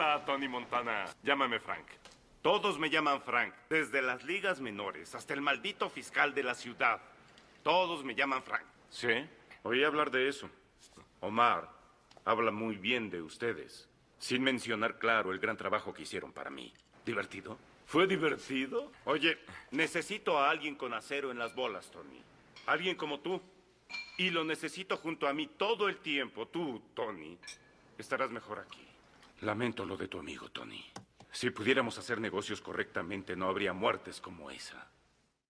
Hola, Tony Montana. Llámame Frank. Todos me llaman Frank, desde las ligas menores hasta el maldito fiscal de la ciudad. Todos me llaman Frank. ¿Sí? Oí hablar de eso. Omar habla muy bien de ustedes, sin mencionar, claro, el gran trabajo que hicieron para mí. ¿Divertido? ¿Fue divertido? Oye, necesito a alguien con acero en las bolas, Tony. Alguien como tú. Y lo necesito junto a mí todo el tiempo. Tú, Tony, estarás mejor aquí. Lamento lo de tu amigo, Tony. Si pudiéramos hacer negocios correctamente, no habría muertes como esa.